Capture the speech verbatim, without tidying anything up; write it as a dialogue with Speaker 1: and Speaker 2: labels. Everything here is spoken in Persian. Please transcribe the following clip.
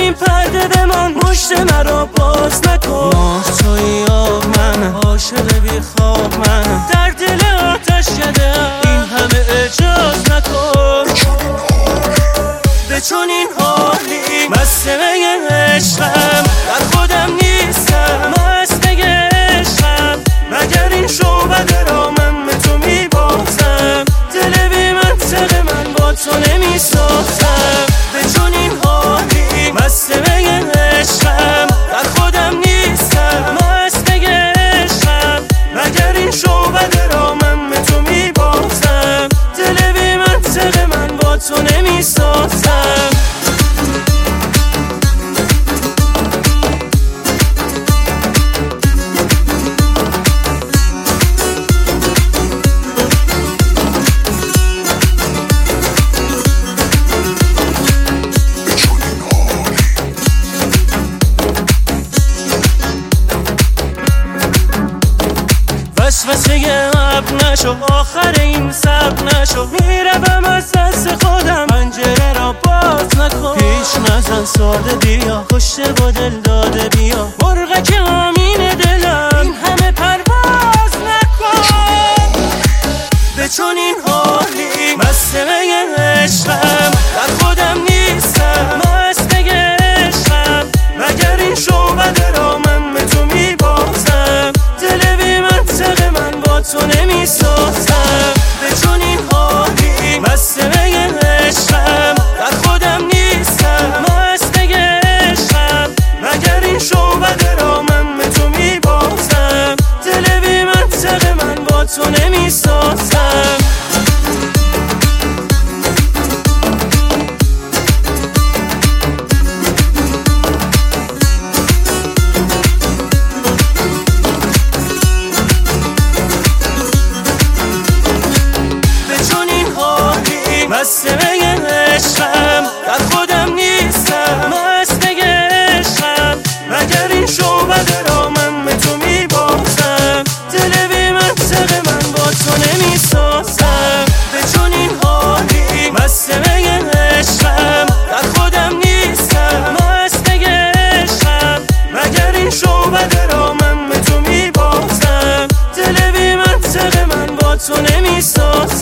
Speaker 1: این پرده بمان، مشت مرا باز نکن. ماه توی آب منم، عاشق بی خواب منم، در دل آتش شده این همه اجاز نکن. به چون این حالی مست می عشقم، در خودم نیستم مست می عشقم. مگر این شعبده را من به تو می بازم، دل بی منطق من با تو نمی سازم. به چون این حالی مست می عشقم، در خودم نیستم مست می عشقم. مگر این شعبده را من به تو می بازم، دل بی منطق من با تو نمی سازم. وسوسه اب نشو، آخر این سب نشو. میروم از دست خودم، پنجره را باز نکن. پیش نزن ساده بیا، کشته با دل داده بیا. مرغ که آمین دلم، این همه پرواز نکن. به چون این حالی مست می عشقم، در خودم نیستم مست می عشقم. مگر این شعبده را من به تو می بازم، دل بی منطق من با تو نمی سازم. به چون این حالی مست می عشقم، در خودم نیستم مست می عشقم. مگر این شعبده را من به تو می بازم، دل بی منطق من با تو نمی سازم. مست می عشقم، در خودم نیستم مست می عشقم. مگر این شعبده را من به تو می بازم، دل بی منطق من با تو نمی سازم. به چون این حالی مست می عشقم، در خودم نیستم مست می عشقم. مگر این شعبده را من به تو می بازم، دل بی منطق من با تو نمی سازم.